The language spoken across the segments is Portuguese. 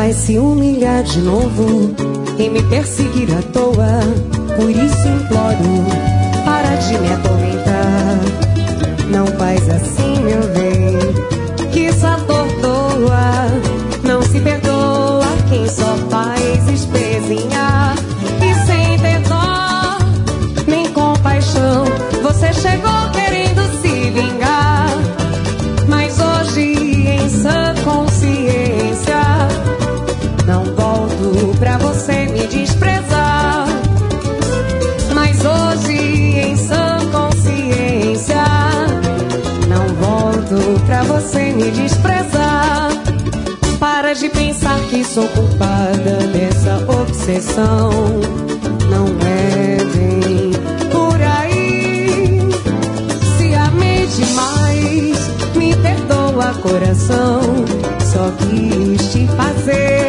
vai se humilhar de novo e me perseguir à toa. Por isso imploro, para de me atormentar. Não faz assim, meu bem, que isso atordoa. Não se perdoa quem só faz espezinhar. E sem ter dó, nem compaixão, você chegou querendo se vingar. Mas hoje, em sã consciência, não volto pra você me desprezar. Mas hoje, em sã consciência, não volto pra você me desprezar. Para de pensar que sou culpada dessa obsessão. Não é bem por aí. Se amei demais, me perdoa, coração. Só quis te fazer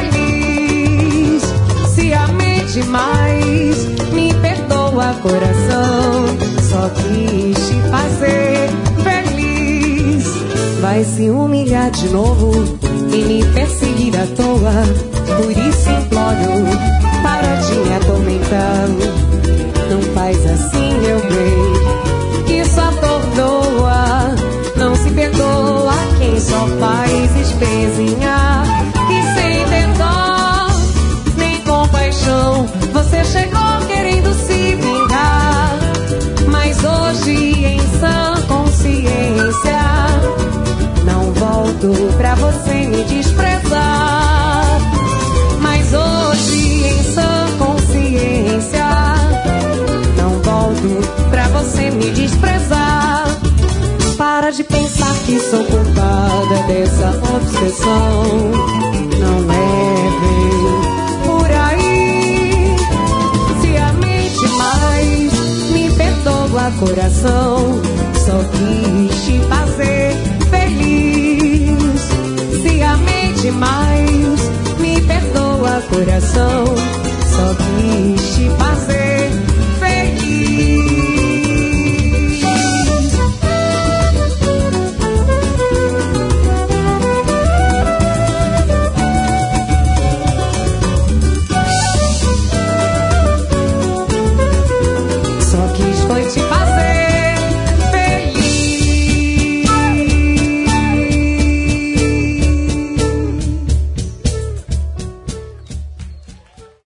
feliz. Se amei demais, me perdoa, coração. Só quis te fazer feliz. Vai se humilhar de novo e me perseguir à toa. Por isso imploro, para de me atormentar. Não faz assim, meu bem, isso atordoa. Não se perdoa quem só faz espezinhar. E sem ter dó, nem compaixão, você chegou querendo se vingar. Mas hoje, em sã consciência, não volto pra você me desprezar. Mas hoje, em sã consciência, não volto pra você me desprezar. Para de pensar que sou culpada dessa obsessão. Não é bem por aí. Se amei demais, me perdoa, coração. Só quis te fazer